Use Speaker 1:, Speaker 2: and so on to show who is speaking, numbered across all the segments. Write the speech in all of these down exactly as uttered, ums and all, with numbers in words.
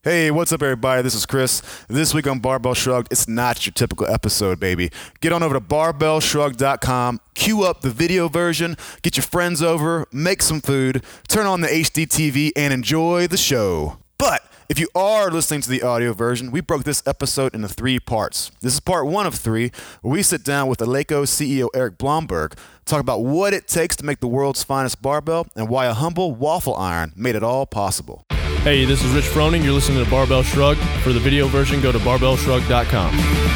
Speaker 1: Hey, what's up, everybody? This is Chris. This week on Barbell Shrugged, it's not your typical episode, baby. Get on over to barbell shrugged dot com, queue up the video version, get your friends over, make some food, turn on the H D T V, and enjoy the show. But if you are listening to the audio version, we broke this episode into three parts. This is part one of three, where we sit down with Eleiko C E O Eric Blomberg, talk about what it takes to make the world's finest barbell and why a humble waffle iron made it all possible.
Speaker 2: Hey, this is Rich Froning. You're listening to Barbell Shrugged. For the video version, go to barbell shrugged dot com.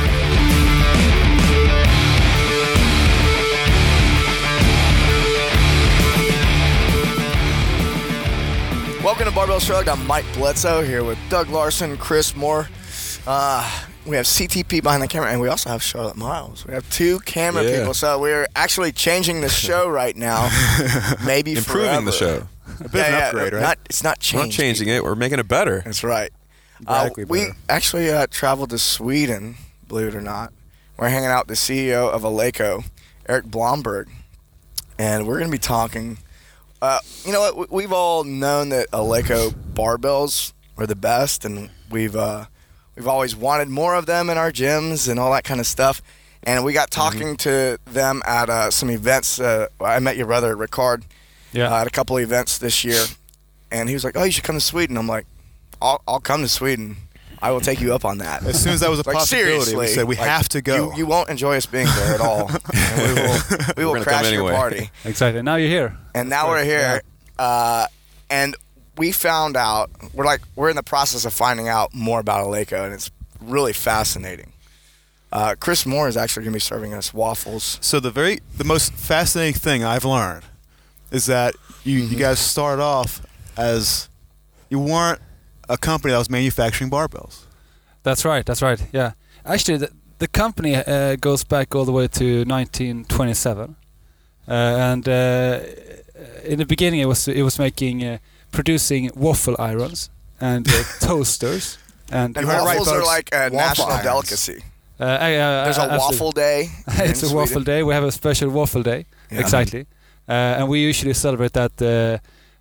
Speaker 3: Welcome to Barbell Shrugged. I'm Mike Bledsoe here with Doug Larson, Chris Moore. Uh, we have C T P behind the camera, and we also have Charlotte Miles. We have two camera
Speaker 4: yeah.
Speaker 3: people, so we're actually changing the show right now. Maybe
Speaker 4: improving
Speaker 3: forever.
Speaker 4: the show.
Speaker 1: A bit of an
Speaker 3: yeah,
Speaker 1: upgrade,
Speaker 3: yeah,
Speaker 1: right?
Speaker 3: Not, it's not changing.
Speaker 4: We're not changing it. We're making it better.
Speaker 3: That's right. Uh,
Speaker 1: Radically
Speaker 3: we
Speaker 1: better.
Speaker 3: actually uh, traveled to Sweden, believe it or not. We're hanging out with the C E O of Eleiko, Eric Blomberg, and we're going to be talking. Uh, you know what? We've all known that Eleiko barbells are the best, and we've uh, we've always wanted more of them in our gyms and all that kind of stuff. And we got talking mm-hmm. to them at uh, some events. Uh, I met your brother, Ricard,
Speaker 2: Yeah.
Speaker 3: uh, at a couple of events this year, and he was like, "Oh, you should come to Sweden." I'm like, "I'll, I'll come to Sweden. I will take you up on that."
Speaker 1: As soon as that was a
Speaker 3: like,
Speaker 1: possibility, we
Speaker 3: seriously,
Speaker 1: said we
Speaker 3: like,
Speaker 1: have to go.
Speaker 3: You, you won't enjoy us being there at all. And we will, we will
Speaker 4: gonna
Speaker 3: crash
Speaker 4: come
Speaker 3: your
Speaker 4: anyway.
Speaker 3: party.
Speaker 2: Exactly. Now you're here.
Speaker 3: And now we're here, uh, and we found out we're like we're in the process of finding out more about Eleiko, and it's really fascinating. Uh, Chris Moore is actually going to be serving us waffles.
Speaker 1: So the very the most fascinating thing I've learned is that you,
Speaker 3: Mm-hmm.
Speaker 1: you guys started off as you weren't a company that was manufacturing barbells.
Speaker 5: That's right. That's right. Yeah. Actually, the, the company uh, goes back all the way to nineteen twenty-seven, uh, and uh, in the beginning it was it was making uh, producing waffle irons and uh, toasters and.
Speaker 3: And
Speaker 1: You heard it right,
Speaker 3: waffles are
Speaker 1: folks.
Speaker 3: like a
Speaker 1: Waffle
Speaker 3: national
Speaker 1: irons.
Speaker 3: delicacy.
Speaker 5: Uh, uh,
Speaker 3: There's a waffle day.
Speaker 5: It's
Speaker 3: in
Speaker 5: a waffle
Speaker 3: Sweden.
Speaker 5: day. We have a special waffle day.
Speaker 3: Yeah.
Speaker 5: Exactly, uh, and we usually celebrate that uh,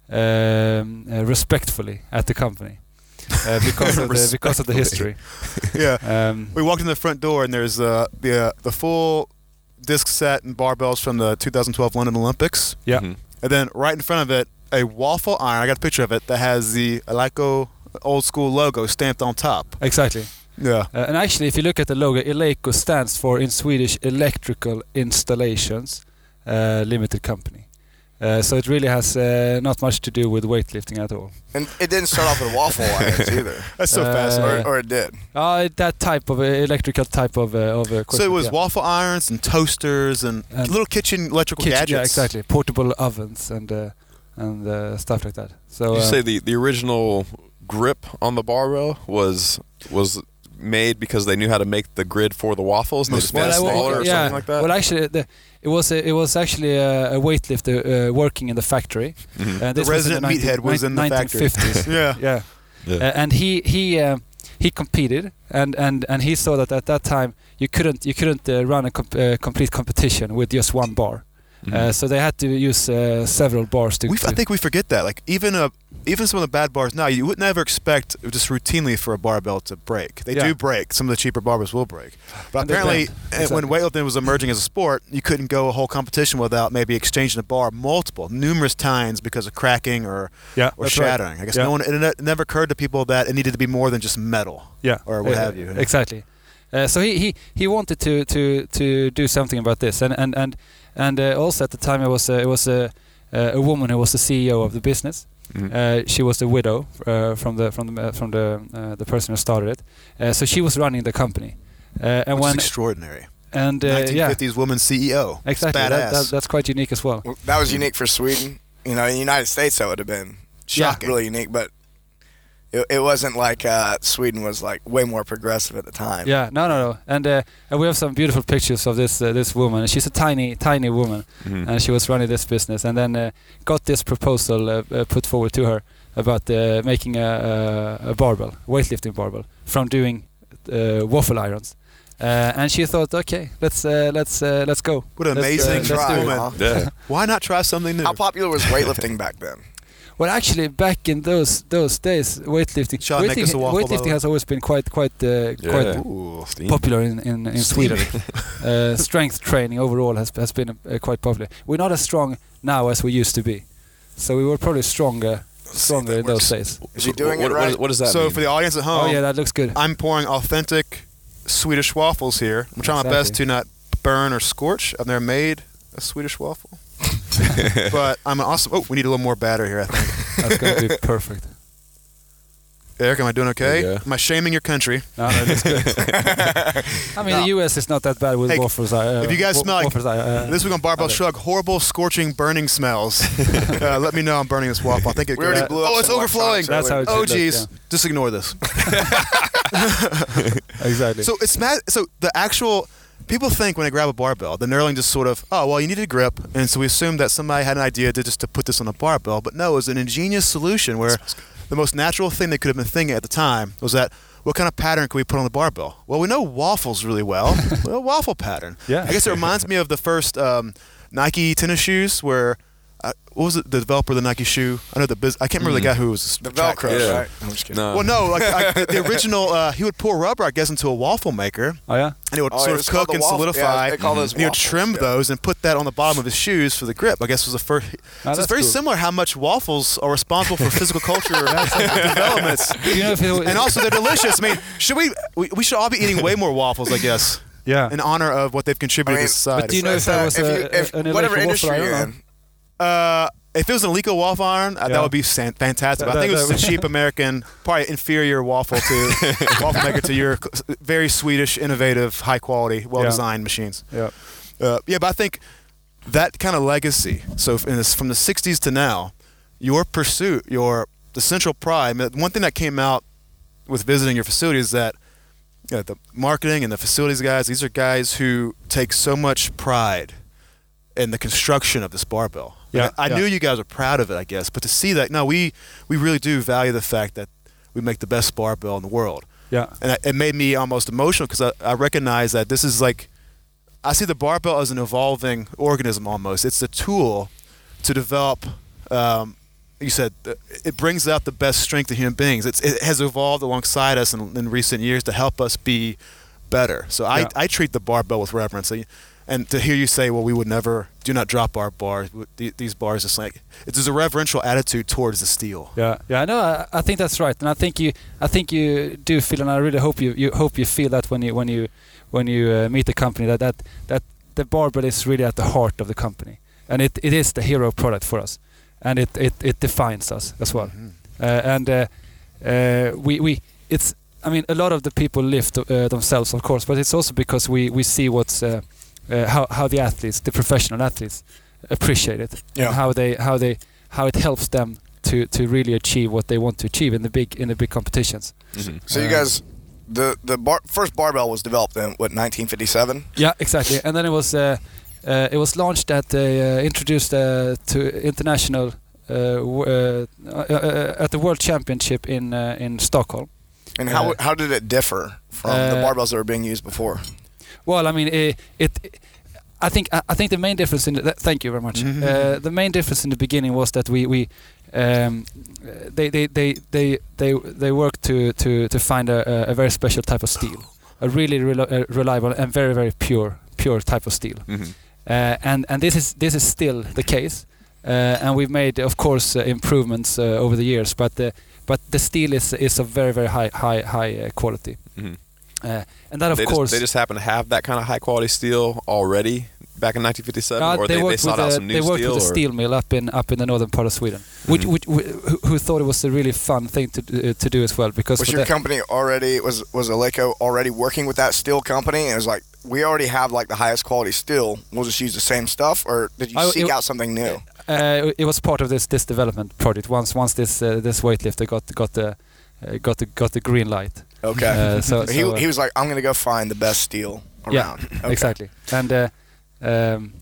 Speaker 5: um, uh, respectfully at the company uh, because of the because of the history.
Speaker 1: Yeah.
Speaker 5: Um,
Speaker 1: We walked in the front door and there's uh, the uh, the full disc set and barbells from the two thousand twelve London Olympics.
Speaker 5: yeah.
Speaker 4: Mhm.
Speaker 1: And then right in front of it, a waffle iron. I got a picture of it that has the Eleiko old school logo stamped on top.
Speaker 5: Exactly.
Speaker 1: Yeah.
Speaker 5: Uh, and actually, if you look at the logo, Eleiko stands for, in Swedish, Electrical Installations uh, Limited Company. Uh, so it really has uh, not much to do with weightlifting at all.
Speaker 3: And it didn't start off with waffle irons either.
Speaker 1: That's so
Speaker 5: Uh,
Speaker 1: fascinating.
Speaker 3: Or, or it did.
Speaker 5: Uh, that type of uh, electrical type of uh, of uh,
Speaker 1: So it
Speaker 5: equipment,
Speaker 1: was
Speaker 5: yeah.
Speaker 1: waffle irons and toasters and,
Speaker 5: And
Speaker 1: little kitchen electrical
Speaker 5: Kitchen-
Speaker 1: gadgets.
Speaker 5: Yeah, exactly. Portable ovens and uh, and uh, stuff like that. So
Speaker 4: Did you
Speaker 5: uh,
Speaker 4: say the, the original grip on the barbell was was made because they knew how to make the grid for the waffles and they just made it
Speaker 5: I wa-
Speaker 4: smaller or
Speaker 5: yeah.
Speaker 4: something like that?
Speaker 5: Well, actually, the, it was a, it was actually a, a weightlifter uh, working in the factory.
Speaker 4: Mhm.
Speaker 5: Uh,
Speaker 1: The
Speaker 5: this was in
Speaker 1: resident
Speaker 5: the
Speaker 1: meathead was in the factory.
Speaker 5: nineteen fifties.
Speaker 1: Yeah.
Speaker 5: Yeah.
Speaker 4: Yeah.
Speaker 5: Uh, and he he uh, he competed, and, and, and he saw that at that time you couldn't you couldn't uh, run a comp- uh, complete competition with just one bar.
Speaker 4: Mhm.
Speaker 5: Uh, so they had to use uh, several bars to.
Speaker 1: We,
Speaker 5: to
Speaker 1: I think we forget that. Like even a, even some of the bad bars now, you would never expect just routinely for a barbell to break. They
Speaker 5: Yeah.
Speaker 1: do break. Some of the cheaper barbells will break. But
Speaker 5: And they
Speaker 1: apparently,
Speaker 5: bend.
Speaker 1: uh, when
Speaker 5: Exactly.
Speaker 1: weightlifting was emerging as a sport, you couldn't go a whole competition without maybe exchanging a bar multiple, numerous times because of cracking or
Speaker 5: yeah,
Speaker 1: or
Speaker 5: that's right.
Speaker 1: shattering. I guess
Speaker 5: Yeah.
Speaker 1: no one. It, ne- it never occurred to people that it needed to be more than just metal.
Speaker 5: Yeah,
Speaker 1: or what
Speaker 5: Uh,
Speaker 1: have you.
Speaker 5: Exactly. Uh, so he, he, he wanted to, to, to do something about this, and and and and uh, also at the time it was uh, it was a uh, a woman who was the C E O of the business.
Speaker 4: Mhm.
Speaker 5: Uh, she was the widow uh, from the from the uh, from the uh, the person who started it. Uh, so she was running the company, uh, and
Speaker 1: Which
Speaker 5: when
Speaker 1: is extraordinary.
Speaker 5: and uh, yeah,
Speaker 1: nineteen fifties woman C E O. It's
Speaker 5: exactly. That,
Speaker 1: badass.
Speaker 5: that, that's quite unique as well.
Speaker 3: Well, that was unique for Sweden. You know, in the United States, that would have been
Speaker 1: Shocking.
Speaker 3: really unique, but it, it wasn't like uh, Sweden was like way more progressive at the time.
Speaker 5: Yeah, no, no, no, and uh, and we have some beautiful pictures of this uh, this woman. She's a tiny, tiny woman,
Speaker 4: Mhm.
Speaker 5: and she was running this business, and then uh, got this proposal uh, uh, put forward to her about uh, making a, a, a barbell, weightlifting barbell, from doing uh, waffle irons. Uh, and she thought, okay, let's uh, let's uh, let's go.
Speaker 1: What an
Speaker 5: Let's, uh,
Speaker 1: amazing
Speaker 5: let's do it.
Speaker 3: try,
Speaker 1: woman.
Speaker 3: huh?
Speaker 4: Yeah.
Speaker 1: Why not try something new?
Speaker 3: How popular was weightlifting back then?
Speaker 5: Well, actually, back in those those days, weightlifting
Speaker 1: Sean, make us a
Speaker 5: weightlifting,
Speaker 1: waffle, by the
Speaker 5: weightlifting
Speaker 1: way.
Speaker 5: has always been quite quite uh,
Speaker 4: Yeah.
Speaker 5: quite
Speaker 1: Ooh.
Speaker 4: Steam.
Speaker 5: popular in in, in Sweden. uh, strength training overall has has been uh, quite popular. We're not as strong now as we used to be, so we were probably stronger stronger in those days.
Speaker 3: Is he doing
Speaker 4: what,
Speaker 3: it
Speaker 4: what,
Speaker 3: right?
Speaker 4: what does that
Speaker 1: So
Speaker 4: mean?
Speaker 1: for the audience at home,
Speaker 5: Oh yeah, that looks good.
Speaker 1: I'm pouring authentic Swedish waffles here. I'm trying my best to
Speaker 5: Exactly.
Speaker 1: not burn or scorch. I've never made a Swedish waffle. But I'm an awesome... Oh, we need a little more batter here, I think.
Speaker 5: That's going to be perfect.
Speaker 1: Eric, am I doing okay?
Speaker 4: There you go.
Speaker 1: Am I shaming your country?
Speaker 5: No, no, that's good. I mean,
Speaker 1: No.
Speaker 5: the U S is not that bad with
Speaker 1: Hey,
Speaker 5: waffles. Uh,
Speaker 1: if you guys
Speaker 5: wa-
Speaker 1: smell like-
Speaker 5: waffles, uh,
Speaker 1: This week on Barbell
Speaker 5: okay.
Speaker 1: Shrug, horrible, scorching, burning smells. uh, let me know I'm burning this waffle. I think it
Speaker 3: We already
Speaker 1: uh,
Speaker 3: blew up
Speaker 1: Oh, it's
Speaker 3: some
Speaker 1: overflowing.
Speaker 3: electronics
Speaker 5: That's how it
Speaker 1: Oh,
Speaker 5: should look,
Speaker 1: geez. Just ignore this.
Speaker 5: exactly.
Speaker 1: So it's mad. So the actual people think when they grab a barbell, the knurling just sort of, oh well, you need a grip, and so we assume that somebody had an idea to just to put this on a barbell. But no, it was an ingenious solution where the most natural thing they could have been thinking at the time was that what kind of pattern can we put on the barbell? Well, we know waffles really well. Well, waffle pattern.
Speaker 5: Yeah.
Speaker 1: I guess it reminds me of the first um, Nike tennis shoes where. Uh, what was it? The developer of the Nike shoe? I know the biz- I can't remember the guy who was
Speaker 3: The
Speaker 1: track
Speaker 3: Velcro,
Speaker 1: coach.
Speaker 4: Yeah.
Speaker 3: right? I'm just kidding.
Speaker 4: No.
Speaker 1: Well, no, like, like the original. Uh, he would pour rubber, I guess, into a waffle maker,
Speaker 5: Oh yeah.
Speaker 1: and it would
Speaker 3: Oh,
Speaker 1: sort
Speaker 3: it
Speaker 1: of
Speaker 3: was called
Speaker 1: cook
Speaker 3: the
Speaker 1: and
Speaker 3: waffle-
Speaker 1: solidify.
Speaker 3: yeah, they call those
Speaker 1: and he would
Speaker 3: waffles,
Speaker 1: trim
Speaker 3: yeah.
Speaker 1: those and put that on the bottom of his shoes for the grip. I guess was the first. so
Speaker 5: that's
Speaker 1: it's very
Speaker 5: cool.
Speaker 1: similar how much waffles are responsible for physical culture developments,
Speaker 5: Do you know if it,
Speaker 1: and also they're delicious. I mean, should we, we? We should all be eating way more waffles, I guess,
Speaker 5: yeah.
Speaker 1: in honor of what they've contributed
Speaker 3: I mean,
Speaker 1: to society.
Speaker 5: but do you know if
Speaker 3: So
Speaker 5: that was
Speaker 3: if
Speaker 5: a,
Speaker 3: you- if
Speaker 5: a, an
Speaker 3: whatever
Speaker 5: electric
Speaker 3: industry
Speaker 5: waffle
Speaker 3: you're
Speaker 5: iron?
Speaker 3: in,
Speaker 1: Uh, if it was an Eleiko waffle iron, uh, that
Speaker 5: Yeah.
Speaker 1: would be san- fantastic. But I
Speaker 5: That-
Speaker 1: think it was
Speaker 5: that-
Speaker 1: a cheap American, probably inferior waffle to waffle maker to your c- very Swedish, innovative, high quality, well designed machines.
Speaker 5: Yeah.
Speaker 1: Uh, yeah, but I think that kind of legacy. So in this, from the sixties to now, your pursuit, your the central pride. I mean, one thing that came out with visiting your facility is that you know, the marketing and the facilities guys. These are guys who take so much pride in the construction of this barbell.
Speaker 5: Yeah,
Speaker 1: I, I
Speaker 5: yeah.
Speaker 1: knew you guys were proud of it, I guess, but to see that, no, we we really do value the fact that we make the best barbell in the world.
Speaker 5: Yeah.
Speaker 1: And it made me almost emotional because I, I recognize that this is like, I see the barbell as an evolving organism almost. It's the tool to develop, um, you said, uh, it brings out the best strength of human beings. It's, it has evolved alongside us in, in recent years to help us be better. So I,
Speaker 5: Yeah.
Speaker 1: I treat the barbell with reverence. And to hear you say, well, we would never, do not drop our bars, th- these bars, it's like, it's a reverential attitude towards the steel.
Speaker 5: Yeah, yeah, I know. I, I think that's right, and I think you, I think you do feel, and I really hope you, you hope you feel that when you, when you, when you uh, meet the company, that, that, that the barbell is really at the heart of the company, and it, it is the hero product for us, and it, it, it defines us as well,
Speaker 1: Mm-hmm.
Speaker 5: uh, and uh, uh, we, we, it's, I mean, a lot of the people lift uh, themselves, of course, but it's also because we, we see what's, uh, uh, how, how the athletes, the professional athletes, appreciate it,
Speaker 3: Yeah.
Speaker 5: and how they, how they, how it helps them to, to really achieve what they want to achieve in the big in the big competitions.
Speaker 4: Mhm.
Speaker 3: so you
Speaker 5: Uh,
Speaker 3: guys, the the bar, first barbell was developed in what nineteen fifty-seven.
Speaker 5: Yeah, exactly. And then it was uh, uh, it was launched at the uh, introduced uh, to international uh, w- uh, uh, uh, at the World Championship in uh, in Stockholm.
Speaker 3: And how
Speaker 5: Uh,
Speaker 3: how did it differ from the
Speaker 5: uh,
Speaker 3: barbells that were being used before?
Speaker 5: Well, I mean, it. it I think I think the main difference in the, th- thank you very much.
Speaker 1: Mhm.
Speaker 5: Uh, the main difference in the beginning was that we we um, they, they they they they they worked to to to find a, a very special type of steel, a really rel- uh, reliable and very very pure pure type of steel.
Speaker 4: Mhm.
Speaker 5: Uh, and and this is this is still the case, uh, and we've made, of course, uh, improvements uh, over the years. But the but the steel is is of very very high high high uh, quality,
Speaker 4: Mhm.
Speaker 5: uh, and that of
Speaker 4: They
Speaker 5: course
Speaker 4: just, they just happen to have that kind of high quality steel already back in nineteen fifty-seven,
Speaker 5: uh,
Speaker 4: or they, they
Speaker 5: worked
Speaker 4: sought
Speaker 5: with
Speaker 4: out
Speaker 5: a,
Speaker 4: some new
Speaker 5: they worked
Speaker 4: steel.
Speaker 5: with a
Speaker 4: or-
Speaker 5: steel mill up in up in the northern part of Sweden, which,
Speaker 4: Mhm.
Speaker 5: which who, who thought it was a really fun thing to do- uh, to do as well because
Speaker 3: Was
Speaker 5: for
Speaker 3: your
Speaker 5: the-
Speaker 3: company already was was Eleiko already working with that steel company? And it was like, we already have like the highest quality steel. We'll just use the same stuff, or did you
Speaker 5: I-
Speaker 3: seek
Speaker 5: it-
Speaker 3: out something new?
Speaker 5: uh, it was part of this this development project. Once once this uh, this weightlifter got got the uh, got the got the green light.
Speaker 3: Okay.
Speaker 5: Uh, so,
Speaker 3: he
Speaker 5: so, uh,
Speaker 3: he was like, I'm gonna go find the best steel
Speaker 5: Yeah,
Speaker 3: around. Okay.
Speaker 5: exactly, and uh, um,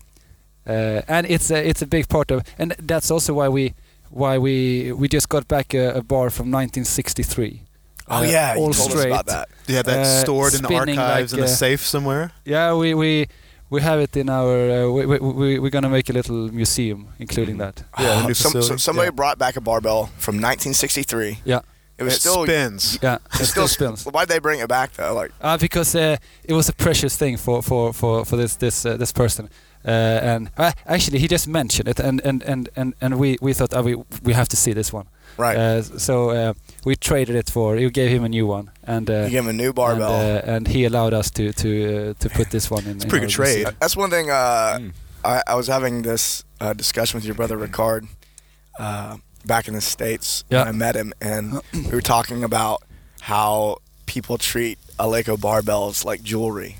Speaker 5: uh, and it's a, it's a big part of, and that's also why we why we we just got back a, a bar from nineteen sixty-three.
Speaker 3: Oh
Speaker 5: Uh,
Speaker 3: yeah, you
Speaker 5: all
Speaker 3: told us
Speaker 5: straight.
Speaker 3: about that.
Speaker 1: You have that
Speaker 5: Uh,
Speaker 1: stored in the
Speaker 5: spinning
Speaker 1: archives
Speaker 5: like,
Speaker 1: in a
Speaker 5: uh,
Speaker 1: safe somewhere?
Speaker 5: Yeah, we we we have it in our. Uh, we, we, we we're gonna make a little museum, including that.
Speaker 1: Yeah, a new
Speaker 3: Some,
Speaker 1: facility.
Speaker 3: so somebody
Speaker 5: Yeah.
Speaker 3: brought back a barbell from nineteen sixty-three.
Speaker 5: Yeah,
Speaker 3: It was
Speaker 1: It
Speaker 3: still
Speaker 1: spins.
Speaker 5: yeah,
Speaker 3: It
Speaker 5: it
Speaker 3: still
Speaker 5: still spins.
Speaker 3: Why'd they bring it back though? Like,
Speaker 5: Uh, because uh, it was a precious thing for for for for this this uh, this person, uh, and uh, actually he just mentioned it, and and and and, and we we thought uh, we we have to see this one.
Speaker 3: right?
Speaker 5: Uh, so uh, we traded it for. We gave him a new one, and uh,
Speaker 3: you give him a new barbell.
Speaker 5: and, uh, and he allowed us to to uh, to put this one in. It's
Speaker 1: a pretty good trade.
Speaker 3: That's one thing. Uh,
Speaker 4: Mm.
Speaker 3: I, I was having this uh, discussion with your brother Ricard uh, back in the States
Speaker 5: Yeah.
Speaker 3: when I met him, and we were talking about how people treat Eleiko barbells like jewelry.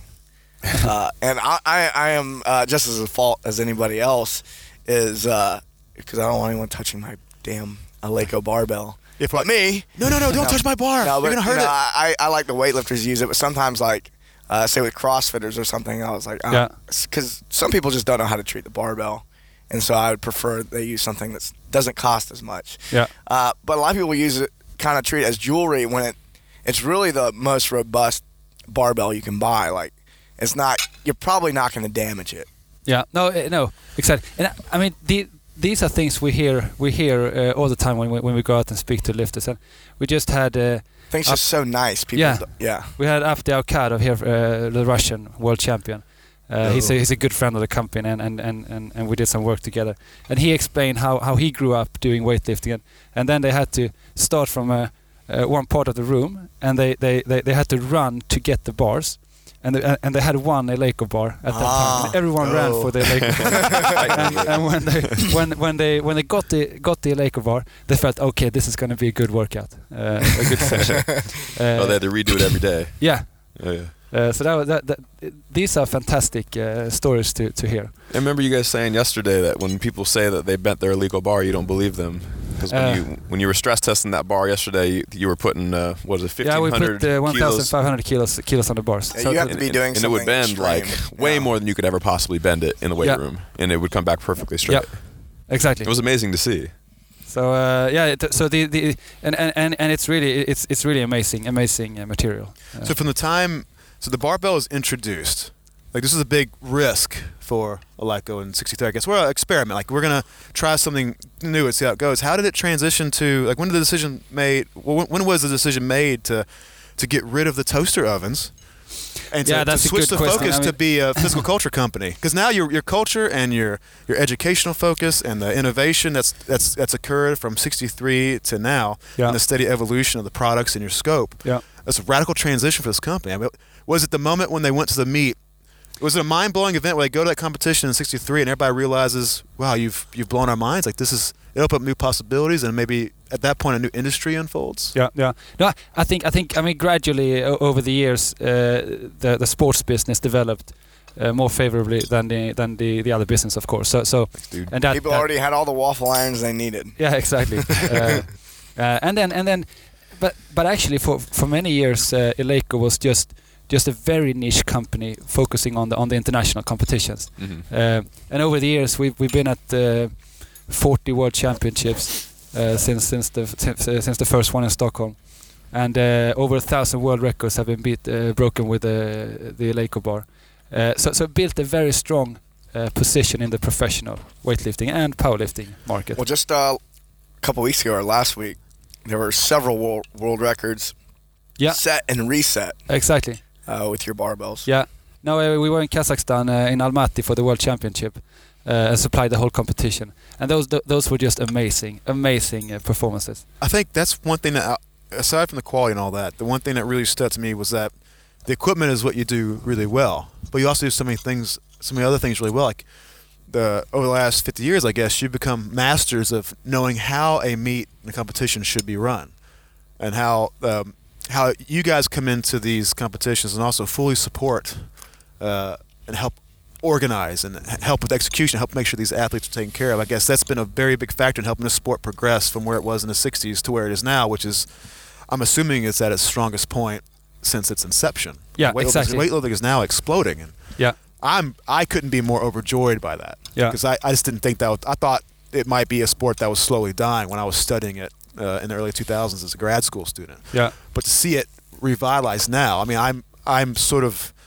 Speaker 3: uh, and I, I, I am uh, just as at fault as anybody else, is because I don't want anyone touching my damn Eleiko barbell.
Speaker 1: If
Speaker 3: But me,
Speaker 1: no, no, no! Don't
Speaker 3: No.
Speaker 1: touch my bar.
Speaker 3: no,
Speaker 1: You're
Speaker 3: but
Speaker 1: gonna hurt
Speaker 3: you know,
Speaker 1: it.
Speaker 3: I, I like the weightlifters use it, but sometimes like, uh, say with CrossFitters or something, I was like, oh,
Speaker 5: Yeah.
Speaker 3: because some people just don't know how to treat the barbell, and so I would prefer they use something that doesn't cost as much.
Speaker 5: Yeah.
Speaker 3: Uh, but a lot of people use it, kind of treat it as jewelry when it, it's really the most robust barbell you can buy. Like, it's not, you're probably not going to damage it.
Speaker 5: Yeah, no, uh, no, exactly. And I, I mean, the, these are things we hear we hear uh, all the time when we when we go out and speak to lifters. And we just had uh,
Speaker 3: I think it's just so nice. People,
Speaker 5: Yeah.
Speaker 3: do- yeah.
Speaker 5: we had Abdi Alkadov here, uh, the Russian world champion. Uh, he's a he's a good friend of the company, and, and, and, and, and we did some work together. And he explained how, how he grew up doing weightlifting, and, and then they had to start from uh, uh, one part of the room, and they, they, they, they had to run to get the bars. And they, and they had one Eleiko bar at that
Speaker 3: Ah.
Speaker 5: time. And everyone ran
Speaker 1: Oh.
Speaker 5: for the Eleiko bar. and, and when they when when they when they got the got the Eleiko bar, they felt okay. This is going to be a good workout, uh, a good session. Uh,
Speaker 4: Oh, they had to redo it every day.
Speaker 5: yeah.
Speaker 4: Oh, yeah.
Speaker 5: Uh, so that, was- that, that these are fantastic uh, stories to, to hear.
Speaker 4: I remember you guys saying yesterday that when people say that they bent their illegal bar, you don't believe them. Because when
Speaker 5: Uh,
Speaker 4: you when you were stress testing that bar yesterday, you, you were putting uh, what was it,
Speaker 5: Yeah, we
Speaker 4: fifteen hundred
Speaker 5: put uh, one thousand
Speaker 4: kilos,
Speaker 5: five hundred kilos kilos on the bars.
Speaker 3: Yeah,
Speaker 5: So
Speaker 3: you have
Speaker 5: that-
Speaker 3: to be
Speaker 4: and,
Speaker 3: doing
Speaker 4: and it would
Speaker 3: something
Speaker 4: bend like
Speaker 3: extreme.
Speaker 4: way
Speaker 3: Yeah.
Speaker 4: more than you could ever possibly bend it in the weight
Speaker 5: Yeah.
Speaker 4: room, and it would come back perfectly straight.
Speaker 5: Yep. exactly.
Speaker 4: It was amazing to see.
Speaker 5: So uh, yeah, it, so the, the and, and, and, and it's really it's it's really amazing amazing uh, material. Uh,
Speaker 1: So from the time, so the barbell is introduced, like this is a big risk for Eleiko in sixty-three. I guess we're an experiment. Like we're gonna try something new and see how it goes. How did it transition to, like when did the decision made? When, when was the decision made to to get rid of the toaster ovens? And to,
Speaker 5: Yeah,
Speaker 1: to
Speaker 5: that's a
Speaker 1: switch
Speaker 5: good
Speaker 1: the
Speaker 5: question.
Speaker 1: focus
Speaker 5: I
Speaker 1: to
Speaker 5: mean-
Speaker 1: be a physical culture company, because now your your culture and your your educational focus and the innovation that's that's that's occurred from sixty-three to now,
Speaker 5: Yeah.
Speaker 1: and the steady evolution of the products in your scope.
Speaker 5: Yeah.
Speaker 1: That's a radical transition for this company. I mean, was it the moment when they went to the meet? Was it a mind-blowing event where they go to that competition in sixty-three and everybody realizes, wow, you've you've blown our minds. Like this is, it opened up new possibilities, and maybe at that point a new industry unfolds.
Speaker 5: Yeah, yeah. No, I think I think I mean gradually o- over the years, uh, the the sports business developed uh, more favorably than the than the, the other business, of course. So so
Speaker 4: dude.
Speaker 5: and that,
Speaker 3: People
Speaker 5: that-
Speaker 3: already had all the waffle irons they needed.
Speaker 5: yeah, exactly. uh, uh, and then and then, but but actually for for many years, uh, Eleiko was just just a very niche company focusing on the on the international competitions.
Speaker 4: Mhm.
Speaker 5: Uh, and over the years, we've we've been at uh, forty World Championships uh, since since the since, uh, since the first one in Stockholm, and uh, over a thousand world records have been beat uh, broken with the the Eleiko bar. Uh, so so built a very strong uh, position in the professional weightlifting and powerlifting market.
Speaker 3: Well, just uh, a couple weeks ago or last week, there were several world, world records
Speaker 5: Yeah.
Speaker 3: set and reset
Speaker 5: Exactly.
Speaker 3: uh, with your barbells.
Speaker 5: Yeah. No, uh, we were in Kazakhstan uh, in Almaty for the World Championship uh, and supplied the whole competition. And those th- those were just amazing, amazing uh, performances.
Speaker 1: I think that's one thing that, uh, aside from the quality and all that, the one thing that really stood out to me was that the equipment is what you do really well, but you also do so many things, so many other things really well. Like the over the last fifty years, I guess you've become masters of knowing how a meet and a competition should be run, and how um, how you guys come into these competitions and also fully support uh, and help organize and h- help with execution, help make sure these athletes are taken care of. I guess that's been a very big factor in helping the sport progress from where it was in the sixties to where it is now, which is, I'm assuming, it's at its strongest point since its inception.
Speaker 5: Yeah,
Speaker 1: weightlifting,
Speaker 5: exactly.
Speaker 1: Weightlifting is now exploding, and
Speaker 5: Yeah.
Speaker 1: I'm I couldn't be more overjoyed by that.
Speaker 5: Yeah.
Speaker 1: because I, I just didn't think that was, I thought it might be a sport that was slowly dying when I was studying it uh, in the early two thousands as a grad school student.
Speaker 5: Yeah.
Speaker 1: But to see it revitalized now, I mean, I'm I'm sort of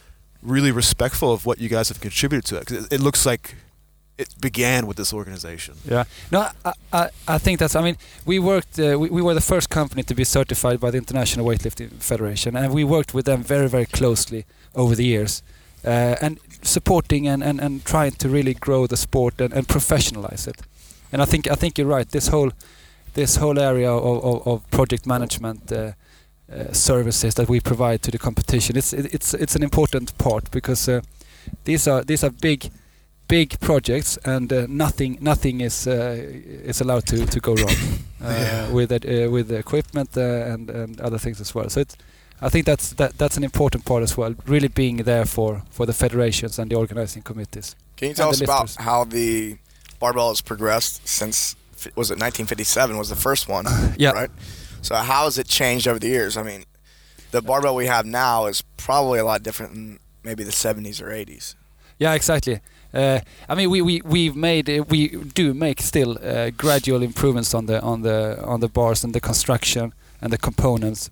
Speaker 1: really respectful of what you guys have contributed to it. 'Cause it, it looks like it began with this organization.
Speaker 5: Yeah. No, I, I, I think that's. I mean, we worked. Uh, we, we were the first company to be certified by the International Weightlifting Federation, and we worked with them very, very closely over the years, uh, and supporting and, and, and trying to really grow the sport and, and professionalize it. And I think I think you're right. This whole this whole area of, of, of project management uh, uh, services that we provide to the competition, it's it, it's it's an important part, because uh, these are these are big. big projects, and uh, nothing nothing is uh, is allowed to, to go wrong uh,
Speaker 1: Yeah.
Speaker 5: with it, uh, with the equipment uh, and, and other things as well. So it's, I think that's that that's an important part as well. Really being there for, for the federations and the organizing committees.
Speaker 3: Can you tell
Speaker 5: And
Speaker 3: us
Speaker 5: the
Speaker 3: about
Speaker 5: lifters.
Speaker 3: how the barbell has progressed since, was it nineteen fifty-seven was the first one?
Speaker 5: Yeah.
Speaker 3: Right? So how has it changed over the years? I mean, the barbell we have now is probably a lot different than maybe the seventies or eighties.
Speaker 5: Yeah, exactly. Uh, I mean, we we we've made uh, we do make still uh, gradual improvements on the on the on the bars and the construction and the components,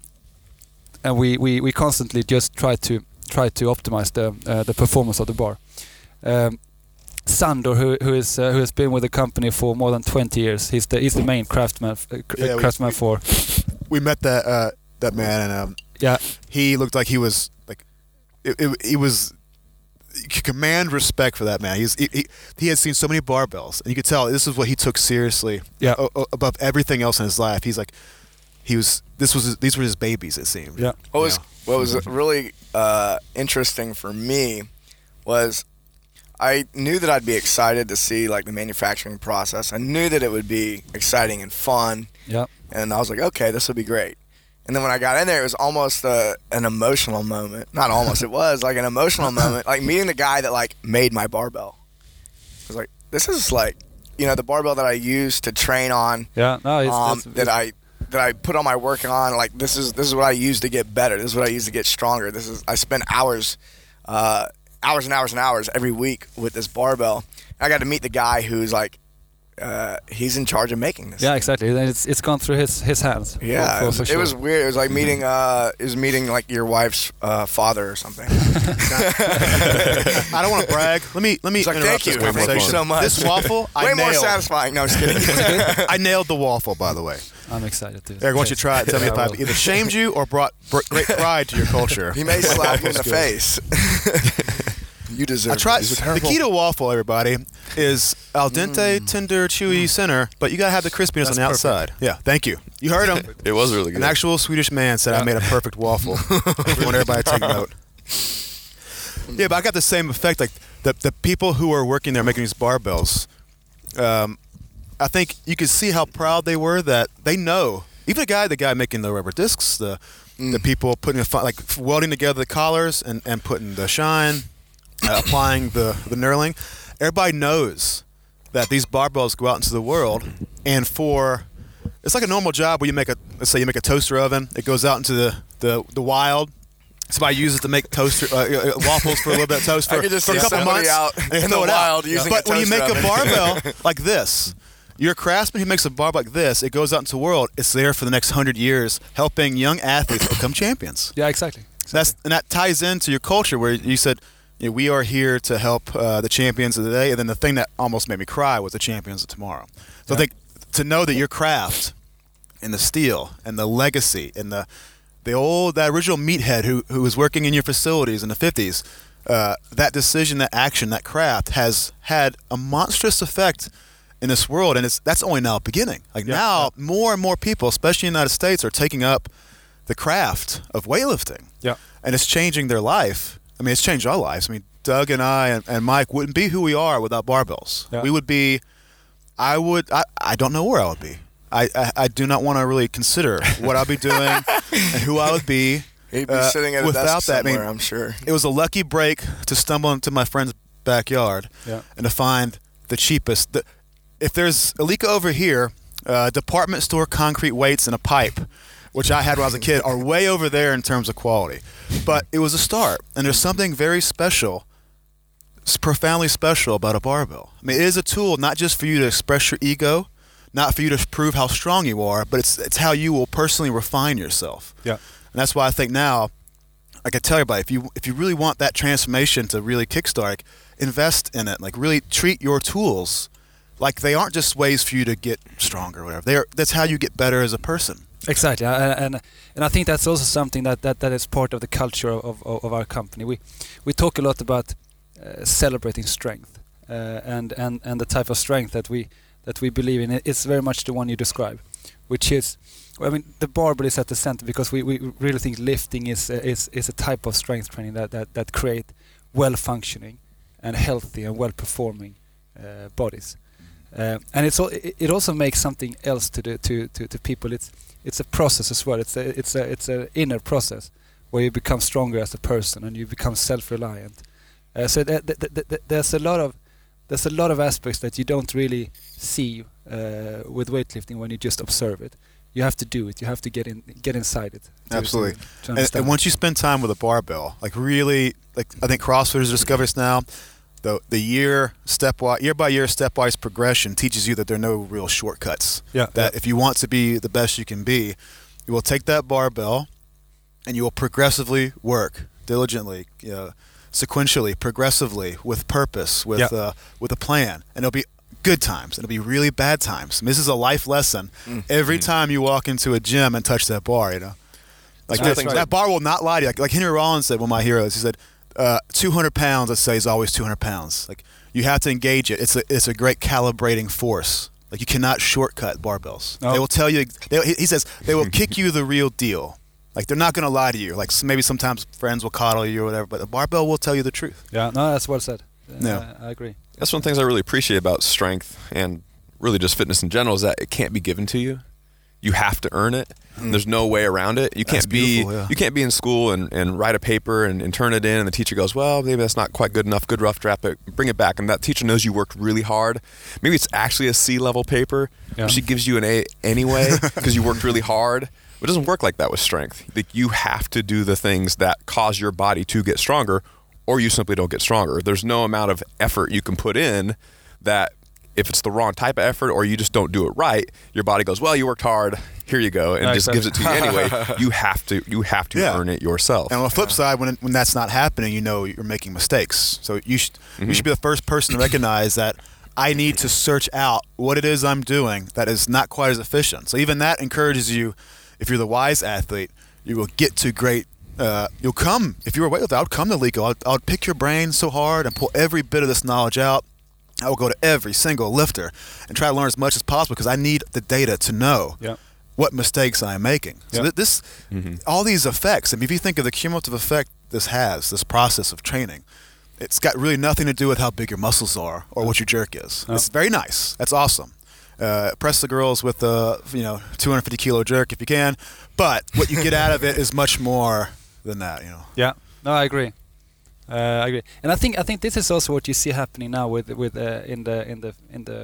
Speaker 5: and we, we, we constantly just try to try to optimize the uh, the performance of the bar. Um, Sandor, who who is uh, who has been with the company for more than twenty years, he's the he's the main craftsman uh, cr-
Speaker 1: Yeah, we-
Speaker 5: craftsman
Speaker 1: we-
Speaker 5: for
Speaker 1: We met that uh, that man, and um,
Speaker 5: yeah
Speaker 1: he looked like he was like it, it, he was. You could command respect for that man. He's, he, he he had seen so many barbells, and you could tell this is what he took seriously.
Speaker 5: Yeah.
Speaker 1: o- o- above everything else in his life. He's like, he was. This was. His, these were his babies. It seemed.
Speaker 5: yeah
Speaker 3: What was
Speaker 1: Yeah.
Speaker 3: what was really uh, interesting for me was I knew that I'd be excited to see like the manufacturing process. I knew that it would be exciting and fun,
Speaker 5: yeah
Speaker 3: and I was like, okay, this will be great. And then when I got in there, it was almost a, an emotional moment. Not almost, it was like an emotional moment. Like meeting the guy that like made my barbell. I was like, this is like, you know, the barbell that I use to train on.
Speaker 5: yeah no it's,
Speaker 3: um,
Speaker 5: it's,
Speaker 3: that I that I put on my work on. Like this is this is what I use to get better. This is what I use to get stronger. This is I spend hours, uh, hours and hours and hours every week with this barbell. I got to meet the guy who's like, uh, he's in charge of making this.
Speaker 5: yeah exactly. And it's it's gone through his his hands. for-
Speaker 3: Yeah,
Speaker 5: for-
Speaker 3: it, was,
Speaker 5: for
Speaker 3: it
Speaker 5: sure.
Speaker 3: was weird. It was like meeting, uh, it was meeting like your wife's uh, father or something.
Speaker 1: I don't want to brag. Let me let me
Speaker 3: It's like,
Speaker 1: interrupt
Speaker 3: thank you,
Speaker 1: this
Speaker 3: thank you
Speaker 1: conversation.
Speaker 3: so much.
Speaker 1: This waffle, I
Speaker 3: Way more
Speaker 1: nailed.
Speaker 3: satisfying. No, I'm just kidding.
Speaker 1: I nailed the waffle, by the way.
Speaker 5: I'm excited to.
Speaker 1: Eric, why don't you try it? Tell me
Speaker 5: Yeah,
Speaker 1: if
Speaker 5: I
Speaker 1: I've
Speaker 5: will.
Speaker 1: either shamed you or brought br- great pride to your culture.
Speaker 3: He may slap you in the
Speaker 1: That's good.
Speaker 3: face. You deserve
Speaker 1: I tried.
Speaker 3: it. These are
Speaker 1: The
Speaker 3: terrible.
Speaker 1: key to waffle, everybody, is al dente, tender, chewy center, but you gotta have the crispiness
Speaker 5: That's
Speaker 1: on the outside. Yeah, thank you. You heard him.
Speaker 4: It was really good.
Speaker 1: An actual Swedish man said I made a perfect waffle. I want everybody to take note. Yeah, but I got the same effect. Like the the people who are working there making these barbells, um, I think you could see how proud they were that they know. Even the guy, the guy making the rubber discs, the the people putting the fi- like welding together the collars and, and putting the shine, uh, applying the the knurling. Everybody knows that these barbells go out into the world, and for it's like a normal job where you make a let's say you make a toaster oven. It goes out into the the, the wild. Somebody uses it to make toaster uh, uh, waffles for a little bit of toast
Speaker 3: I
Speaker 1: for,
Speaker 3: could just
Speaker 1: for a
Speaker 3: see
Speaker 1: couple
Speaker 3: somebody
Speaker 1: months.
Speaker 3: out
Speaker 1: and they
Speaker 3: in
Speaker 1: throw
Speaker 3: the
Speaker 1: it
Speaker 3: wild
Speaker 1: out.
Speaker 3: using
Speaker 1: But
Speaker 3: a
Speaker 1: when you make
Speaker 3: toaster
Speaker 1: a
Speaker 3: oven.
Speaker 1: barbell like this, you're a craftsman who makes a barbell like this. It goes out into the world. It's there for the next hundred years, helping young athletes become champions.
Speaker 5: Yeah, exactly.
Speaker 1: So that's and that ties into your culture where you said, you know, we are here to help uh, the champions of the day. And then the thing that almost made me cry was the champions of tomorrow. So I think to know that your craft and the steel and the legacy and the the old that original meathead who who was working in your facilities in the fifties, uh, that decision, that action, that craft has had a monstrous effect in this world, and it's that's only now beginning. Like
Speaker 5: Yeah,
Speaker 1: now,
Speaker 5: yeah.
Speaker 1: more and more people, especially in the United States, are taking up the craft of weightlifting.
Speaker 5: Yeah.
Speaker 1: And it's changing their life. I mean, it's changed our lives. I mean, Doug and I and, and Mike wouldn't be who we are without barbells.
Speaker 5: Yeah.
Speaker 1: We would be, I would, I, I don't know where I would be. I, I, I do not want to really consider what I'll be doing and who I would be.
Speaker 3: He'd be
Speaker 1: uh,
Speaker 3: sitting at a
Speaker 1: without
Speaker 3: desk
Speaker 1: that. I mean,
Speaker 3: somewhere, I'm sure.
Speaker 1: It was a lucky break to stumble into my friend's backyard
Speaker 5: Yeah.
Speaker 1: and to find the cheapest. The, if there's Elika over here, uh, department store concrete weights and a pipe, which I had when I was a kid, are way over there in terms of quality. But it was a start, and there's something very special, s- profoundly special about a barbell. I mean, it is a tool not just for you to express your ego, not for you to prove how strong you are, but it's it's how you will personally refine yourself.
Speaker 5: Yeah.
Speaker 1: And that's why I think now like I tell everybody, if you if you really want that transformation to really kickstart, like, invest in it. Like really treat your tools like they aren't just ways for you to get stronger or whatever. They're that's how you get better as a person.
Speaker 5: Exactly, uh, and and I think that's also something that, that, that is part of the culture of, of, of our company. We we talk a lot about uh, celebrating strength uh, and, and, and the type of strength that we that we believe in. It's very much the one you describe, which is, I mean, the barbell is at the center because we, we really think lifting is uh, is is a type of strength training that that, that create well functioning and healthy and well performing uh, bodies. Uh, and it's al- it also makes something else to the to, to, to people. It's it's a process as well. It's a it's a it's an inner process where you become stronger as a person and you become self-reliant. Uh, so th- th- th- th- there's a lot of there's a lot of aspects that you don't really see uh, with weightlifting when you just observe it. You have to do it. You have to get in get inside it. to-
Speaker 1: Absolutely.
Speaker 5: to- to
Speaker 1: And,
Speaker 5: understand
Speaker 1: and once you spend time with a barbell, like really, like I think CrossFitters discover this now. The the year stepwise, year by year stepwise progression teaches you that there are no real shortcuts.
Speaker 5: Yeah.
Speaker 1: That if you want to be the best you can be, you will take that barbell, and you will progressively work diligently, you know, sequentially, progressively, with purpose, with
Speaker 5: Yeah.
Speaker 1: uh, with a plan, and it'll be good times and it'll be really bad times. And this is a life lesson.
Speaker 3: Mm.
Speaker 1: Every time you walk into a gym and touch that bar, you know, like
Speaker 5: That's
Speaker 1: that,
Speaker 5: right.
Speaker 1: that bar will not lie to you. Like, like Henry Rollins said, one of my heroes, he said, uh, two hundred pounds, let's say, is always two hundred pounds. Like, you have to engage it. It's a, it's a great calibrating force. Like, you cannot shortcut barbells.
Speaker 5: No.
Speaker 1: They will tell you, they, he he says, they will kick you the real deal. Like, they're not going to lie to you. Like, s- maybe sometimes friends will coddle you or whatever, but a barbell will tell you the truth.
Speaker 5: Yeah, no, that's well said. Uh,
Speaker 1: Yeah.
Speaker 5: I agree.
Speaker 4: That's one of the things I really appreciate about strength and really just fitness in general is that it can't be given to you. You have to earn it. There's no way around it. You
Speaker 1: That's
Speaker 4: can't be
Speaker 1: beautiful, yeah.
Speaker 4: you can't be in school and, and write a paper and, and turn it in and the teacher goes, well, maybe that's not quite good enough, good rough draft, but bring it back. And that teacher knows you worked really hard. Maybe it's actually a C level paper,
Speaker 5: Yeah.
Speaker 4: but she gives you an A anyway because you worked really hard. It doesn't work like that with strength. Like, you have to do the things that cause your body to get stronger, or you simply don't get stronger. There's no amount of effort you can put in that if it's the wrong type of effort or you just don't do it right, your body goes, well, you worked hard, here you go, and
Speaker 5: Yeah,
Speaker 4: just
Speaker 5: exactly.
Speaker 4: gives it to you anyway. You have to you have to
Speaker 1: Yeah.
Speaker 4: earn it yourself.
Speaker 1: And on the flip side, when when that's not happening, you know you're making mistakes. So you should you should be the first person to recognize that I need to search out what it is I'm doing that is not quite as efficient. So even that encourages you. If you're the wise athlete, you will get to great. Uh, you'll come if you're a weightlifter. I would come to Lico. I'll, I'll pick your brain so hard and pull every bit of this knowledge out. I will go to every single lifter and try to learn as much as possible because I need the data to know
Speaker 5: Yeah.
Speaker 1: what mistakes I am making. So
Speaker 5: Yeah.
Speaker 1: th- this, all these effects. I mean, if you think of the cumulative effect this has, this process of training, it's got really nothing to do with how big your muscles are or what your jerk is.
Speaker 5: No.
Speaker 1: It's very nice. That's awesome. Uh, press the girls with the you know two hundred fifty kilo jerk if you can, but what you get out of it is much more than that. You know.
Speaker 5: Yeah, no, I agree. Uh, I agree, and I think I think this is also what you see happening now with with uh, in the in the in the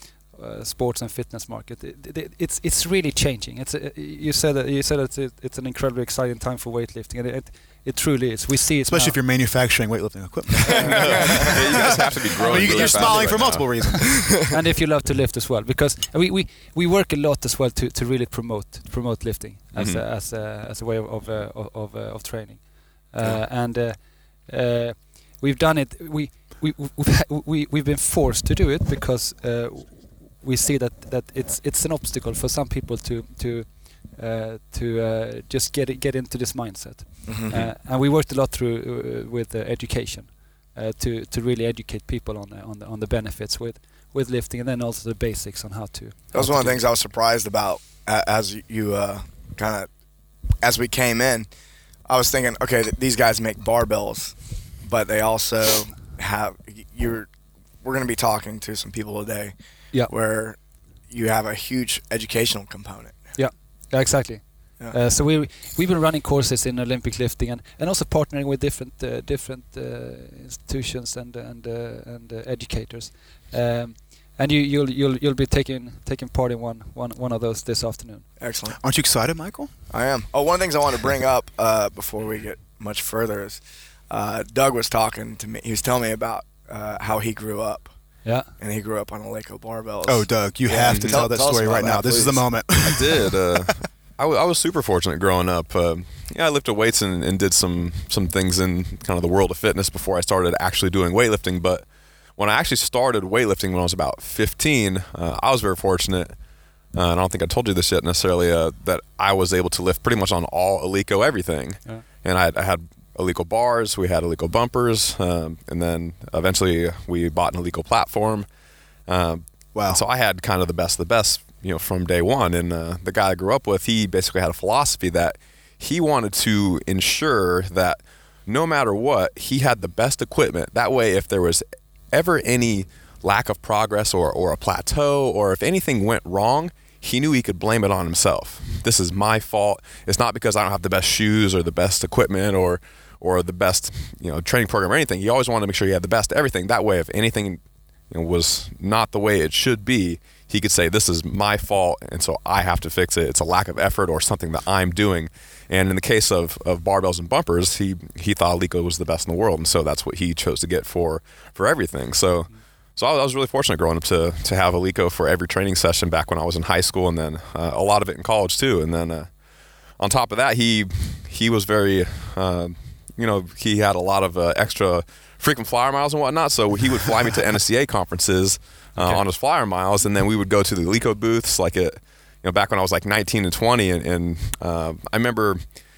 Speaker 5: uh, sports and fitness market. It, it, it's it's really changing. It's a, you said that you said it's a, it's an incredibly exciting time for weightlifting, and it it, it truly is. We see it
Speaker 1: Especially if
Speaker 5: now.
Speaker 1: you're manufacturing weightlifting equipment.
Speaker 4: Yeah, you guys have to be
Speaker 1: I
Speaker 4: growing.
Speaker 1: mean, you,
Speaker 4: really
Speaker 1: you're
Speaker 4: fast
Speaker 1: smiling
Speaker 4: right
Speaker 1: for
Speaker 4: now.
Speaker 1: multiple reasons.
Speaker 5: and if you love to lift as well, because we, we, we work a lot as well to, to really promote promote lifting as
Speaker 4: Mhm.
Speaker 5: a, as a, as a way of of uh, of, of, uh, of training, uh, and uh, uh, we've done it. We we we've, ha- we we've been forced to do it because uh, we see that, that it's it's an obstacle for some people to to uh, to uh, just get it, get into this mindset, uh, and we worked a lot through uh, with uh, education. Uh, to to really educate people on the, on the on the benefits with, with lifting, and then also the basics on how to.
Speaker 3: That was one of the things I was surprised about a- as you uh, kind of, as we came in. I was thinking, okay, th- these guys make barbells, but they also have. y- You're, we're going to be talking to some people today,
Speaker 5: Yeah.
Speaker 3: where you have a huge educational component.
Speaker 5: Yeah, exactly.
Speaker 3: Yeah.
Speaker 5: Uh, so we we've been running courses in Olympic lifting and, and also partnering with different uh, different uh, institutions and and uh, and uh, educators. Um, and you you'll you'll you'll be taking taking part in one one one of those this afternoon.
Speaker 3: Excellent.
Speaker 1: Aren't you excited, Michael?
Speaker 3: I am. Oh, one of the things I want to bring up uh, before we get much further is uh, Doug was talking to me. He was telling me about uh, how he grew up,
Speaker 5: Yeah.
Speaker 3: and he grew up on Eleiko barbells.
Speaker 1: Oh, Doug, you
Speaker 3: Yeah.
Speaker 1: have to
Speaker 3: Tell-
Speaker 1: tell that
Speaker 3: tell us
Speaker 1: story
Speaker 3: about
Speaker 1: right now.
Speaker 3: that,
Speaker 1: This is the
Speaker 3: please.
Speaker 1: moment.
Speaker 4: I did. Uh, I, w- I was super fortunate growing up. Uh, yeah, I lifted weights and, and did some some things in kind of the world of fitness before I started actually doing weightlifting. But when I actually started weightlifting when I was about fifteen, uh, I was very fortunate. Uh, and I don't think I told you this yet necessarily, uh, that I was able to lift pretty much on all Eleiko everything. Yeah. And I, I had Eleiko bars, we had Eleiko bumpers, um, and then eventually we bought an Eleiko platform. Um,
Speaker 1: Wow.
Speaker 4: So I had kind of the best of the best, you know, from day one. And uh, the guy I grew up with, he basically had a philosophy that he wanted to ensure that no matter what, he had the best equipment. That way, if there was ever any lack of progress or, or a plateau, or if anything went wrong, he knew he could blame it on himself. This is my fault. It's not because I don't have the best shoes or the best equipment or or the best, you know, training program or anything. He always wanted to make sure he had the best everything. That way, if anything, you know, was not the way it should be, he could say, this is my fault, and so I have to fix it. It's a lack of effort or something that I'm doing. And in the case of, of barbells and bumpers, he he thought Eleiko was the best in the world, and so that's what he chose to get for for everything. So so I was really fortunate growing up to to have Eleiko for every training session back when I was in high school, and then uh, a lot of it in college too. And then uh, on top of that, he he was very, uh, you know, he had a lot of uh, extra frequent flyer miles and whatnot, so he would fly me to N S C A conferences uh, okay. on his flyer miles, and then we would go to the Eleiko booths, like it, you know, back when I was like nineteen and twenty, and, and uh, I remember,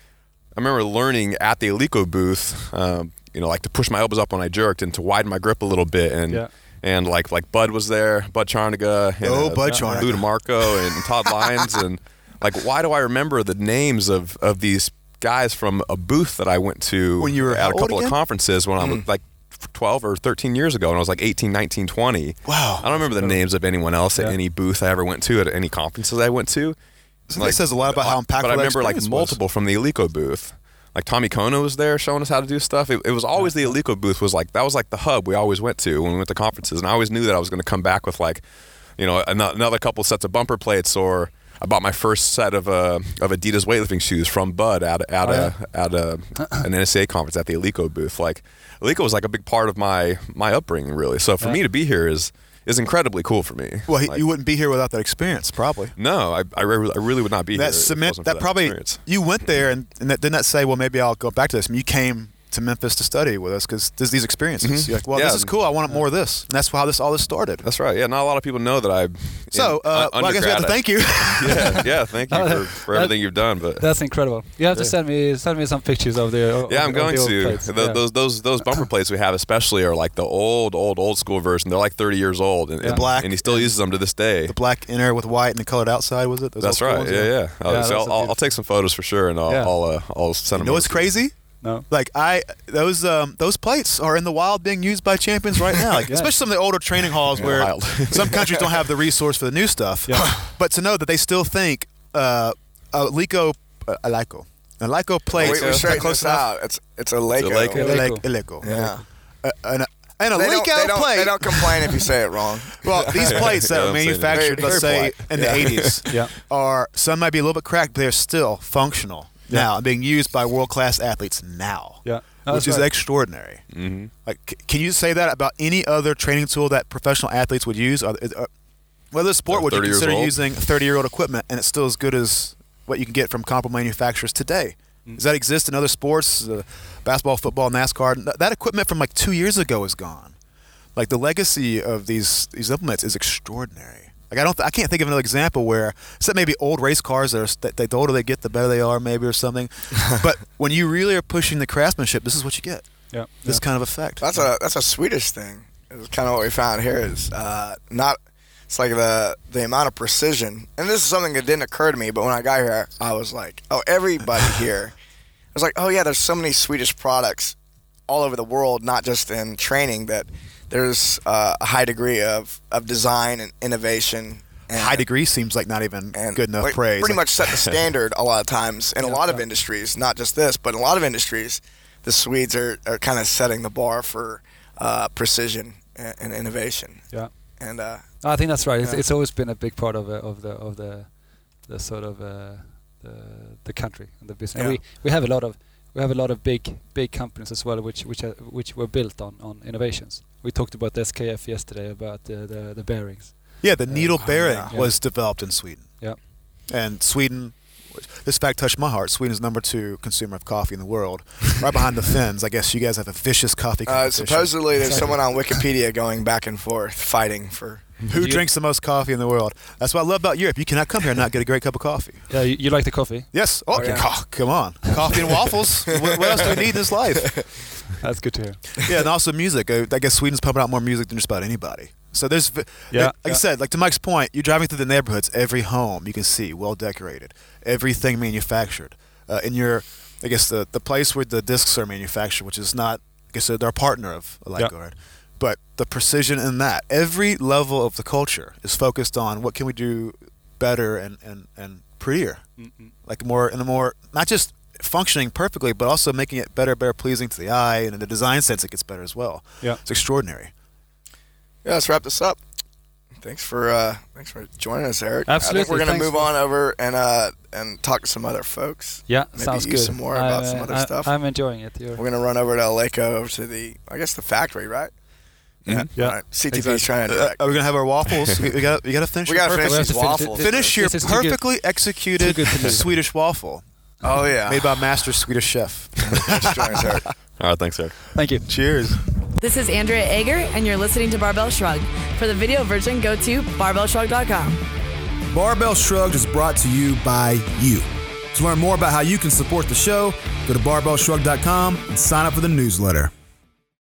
Speaker 4: I remember learning at the Eleiko booth, um, you know, like to push my elbows up when I jerked and to widen my grip a little bit, and yeah. and like like Bud was there, Bud Charniga, and
Speaker 1: oh,
Speaker 4: uh,
Speaker 1: Bud Charniga,
Speaker 4: Lou DeMarco, and, and Todd Lyons, and like, why do I remember the names of of these guys from a booth that I went to
Speaker 1: when you were
Speaker 4: at a couple
Speaker 1: again?
Speaker 4: of conferences when mm. I was like twelve or thirteen years ago, and I was like eighteen, nineteen, twenty.
Speaker 1: Wow.
Speaker 4: I don't remember the names of anyone else at yeah. any booth I ever went to, at any conferences I went to.
Speaker 1: So like, that says a lot about how impactful.
Speaker 4: But I remember like
Speaker 1: was.
Speaker 4: multiple from the Eleiko booth. Like Tommy Kono was there showing us how to do stuff. It, it was always the Eleiko booth was like, that was like the hub we always went to when we went to conferences. And I always knew that I was going to come back with like, you know, another couple sets of bumper plates, or I bought my first set of uh, of Adidas weightlifting shoes from Bud at at oh, yeah. a at a an N S C A conference at the Eleiko booth. Like Eleiko was like a big part of my my upbringing, really. So for yeah. me to be here is is incredibly cool for me.
Speaker 1: Well, he,
Speaker 4: like,
Speaker 1: you wouldn't be here without that experience, probably.
Speaker 4: No, I I, re- I really would not be
Speaker 1: that
Speaker 4: here.
Speaker 1: Cement,
Speaker 4: that
Speaker 1: that,
Speaker 4: that
Speaker 1: probably
Speaker 4: experience.
Speaker 1: You went there, and, and that, didn't that say, well, maybe I'll go back to this. I mean, you came to Memphis to study with us because there's these experiences. Mm-hmm. You're like, well, yeah. this is cool. I want more of this. And that's how this all this started.
Speaker 4: That's right. Yeah, not a lot of people know that I.
Speaker 1: So, uh, well, I guess we have to thank you.
Speaker 4: yeah, yeah, thank you for, for everything you've done. But
Speaker 5: that's incredible. You have to yeah. send me send me some pictures of the. Of,
Speaker 4: yeah, I'm going
Speaker 5: the
Speaker 4: to. The, yeah. Those those those bumper plates we have, especially, are like the old old old school version. They're like thirty years old, and,
Speaker 1: yeah. and black,
Speaker 4: and he still uses them to this day.
Speaker 1: The black inner with white and the colored outside, was it? Those
Speaker 4: that's right. Yeah, yeah. I'll,
Speaker 5: yeah
Speaker 4: so I'll, I'll, I'll take some photos for sure, and I'll
Speaker 5: yeah.
Speaker 4: I'll, uh, I'll send them.
Speaker 1: You know what's crazy?
Speaker 5: No.
Speaker 1: Like I, those um, those plates are in the wild being used by champions right now. Like, yeah. especially some of the older training halls
Speaker 4: yeah,
Speaker 1: where some countries don't have the resource for the new stuff. Yeah. But to know that they still think uh, a Eleiko, uh, Eleiko, Eleiko plates.
Speaker 3: Oh, wait, we're close out. It's it's a Eleiko.
Speaker 1: Eleiko. Eleiko.
Speaker 3: Yeah.
Speaker 1: Uh, and a, and a
Speaker 3: they
Speaker 1: leak
Speaker 3: don't,
Speaker 1: out
Speaker 3: they don't,
Speaker 1: plate.
Speaker 3: They don't complain if you say it wrong.
Speaker 1: Well, these plates that
Speaker 4: yeah,
Speaker 1: were manufactured,
Speaker 3: very,
Speaker 1: let's
Speaker 3: very
Speaker 1: say,
Speaker 3: polite.
Speaker 1: in
Speaker 3: yeah.
Speaker 1: the eighties,
Speaker 5: yeah.
Speaker 1: are some might be a little bit cracked, but they're still functional yeah. now, being used by world-class athletes now.
Speaker 5: Yeah. No,
Speaker 1: which is
Speaker 5: right.
Speaker 1: extraordinary.
Speaker 4: Mm-hmm.
Speaker 1: Like, c- can you say that about any other training tool that professional athletes would use? Are, are, whether sport would you consider using thirty-year-old equipment and it's still as good as what you can get from comparable manufacturers today? Mm-hmm. Does that exist in other sports? Uh, basketball, football, NASCAR? That equipment from like two years ago is gone. Like the legacy of these these implements is extraordinary. Like I don't, th- I can't think of another example where, except maybe old race cars that, are, that, that the older they get, the better they are, maybe or something. But when you really are pushing the craftsmanship, this is what you get.
Speaker 5: Yeah,
Speaker 1: this
Speaker 5: yeah.
Speaker 1: kind of effect.
Speaker 3: That's a that's a Swedish thing. It's kind of what we found here is uh, not. It's like the the amount of precision, and this is something that didn't occur to me. But when I got here, I was like, oh, everybody here. I was like, oh yeah, there's so many Swedish products all over the world, not just in training, that there's uh, a high degree of, of design and innovation. And,
Speaker 1: high degree seems like not even good enough
Speaker 3: like,
Speaker 1: praise.
Speaker 3: Pretty
Speaker 1: like,
Speaker 3: much set the standard a lot of times in yeah, a lot yeah. of industries, not just this, but in a lot of industries, the Swedes are, are kind of setting the bar for uh, precision and, and innovation.
Speaker 5: Yeah,
Speaker 3: and uh,
Speaker 5: I think that's right. It's,
Speaker 3: yeah.
Speaker 5: it's always been a big part of uh, of the of the the sort of uh, the the country and the business.
Speaker 1: Yeah.
Speaker 5: And we we have a lot of we have a lot of big big companies as well, which which are, which were built on, on innovations. We talked about the S K F yesterday about the the, the bearings.
Speaker 1: Yeah, the needle
Speaker 5: uh,
Speaker 1: bearing
Speaker 3: yeah.
Speaker 1: was developed in Sweden.
Speaker 5: Yeah,
Speaker 1: and Sweden This fact touched my heart. Sweden's number two consumer of coffee in the world, right behind the Finns. I guess you guys have a vicious coffee
Speaker 3: Uh,
Speaker 1: competition.
Speaker 3: supposedly, there's someone on Wikipedia going back and forth, fighting for.
Speaker 1: Who
Speaker 5: You-
Speaker 1: drinks the most coffee in the world? That's what I love about Europe. You cannot come here and not get a great cup of coffee.
Speaker 5: Yeah, you, you like the coffee?
Speaker 1: Yes. Oh,
Speaker 3: Oh, yeah.
Speaker 1: co- come on. Coffee and waffles. what, what else do we need in this life?
Speaker 5: That's good to hear.
Speaker 1: Yeah, and also music. Uh, I guess Sweden's pumping out more music than just about anybody. So there's, v-
Speaker 5: Yeah.
Speaker 1: like, like I said, like to Mike's point, you're driving through the neighborhoods. Every home you can see well decorated. Everything manufactured. Uh, in your, I guess the the place where the discs are manufactured, which is not, I guess they're a partner of a
Speaker 5: Yeah.
Speaker 1: Lightguard, but the precision in that. Every level of the culture is focused on what can we do better and and and prettier,
Speaker 5: Mm-mm.
Speaker 1: like more in a more not just functioning perfectly, but also making it better, better pleasing to the eye, and in the design sense, it gets better as well.
Speaker 5: Yeah.
Speaker 1: It's extraordinary.
Speaker 3: Yeah, let's wrap this up. Thanks for uh, thanks for joining us, Eric. I
Speaker 5: Absolutely,
Speaker 3: think we're gonna
Speaker 5: thanks
Speaker 3: move
Speaker 5: for-
Speaker 3: on over and uh, and talk to some other folks.
Speaker 5: Yeah,
Speaker 3: Maybe
Speaker 5: sounds
Speaker 3: use
Speaker 5: good.
Speaker 3: some more about
Speaker 5: I,
Speaker 3: some other
Speaker 5: I,
Speaker 3: stuff.
Speaker 5: I'm enjoying it. You're,
Speaker 3: We're gonna run over to Eleco, over to the I guess the factory, right?
Speaker 4: Mhm.
Speaker 5: Yeah.
Speaker 3: All right. C T P is
Speaker 1: Exactly.
Speaker 3: trying to
Speaker 1: Uh,
Speaker 3: direct.
Speaker 1: are we gonna have our waffles? we, we got we got to finish.
Speaker 3: We
Speaker 1: your
Speaker 3: gotta finish
Speaker 1: perfect-
Speaker 3: these
Speaker 5: We have to finish
Speaker 3: waffles.
Speaker 5: it.
Speaker 1: Finish your
Speaker 5: This is too good.
Speaker 1: perfectly executed
Speaker 5: Too good to lose.
Speaker 1: Swedish waffle
Speaker 3: Oh yeah.
Speaker 1: made by master Swedish chef.
Speaker 3: Thanks for joining us, Eric.
Speaker 4: All right, thanks, Eric.
Speaker 5: Thank you.
Speaker 1: Cheers.
Speaker 6: This is Andrea Ager, and you're listening to Barbell Shrugged. For the video version, go to barbell shrugged dot com.
Speaker 7: Barbell Shrugged is brought to you by you. To learn more about how you can support the show, go to barbell shrugged dot com and sign up for the newsletter.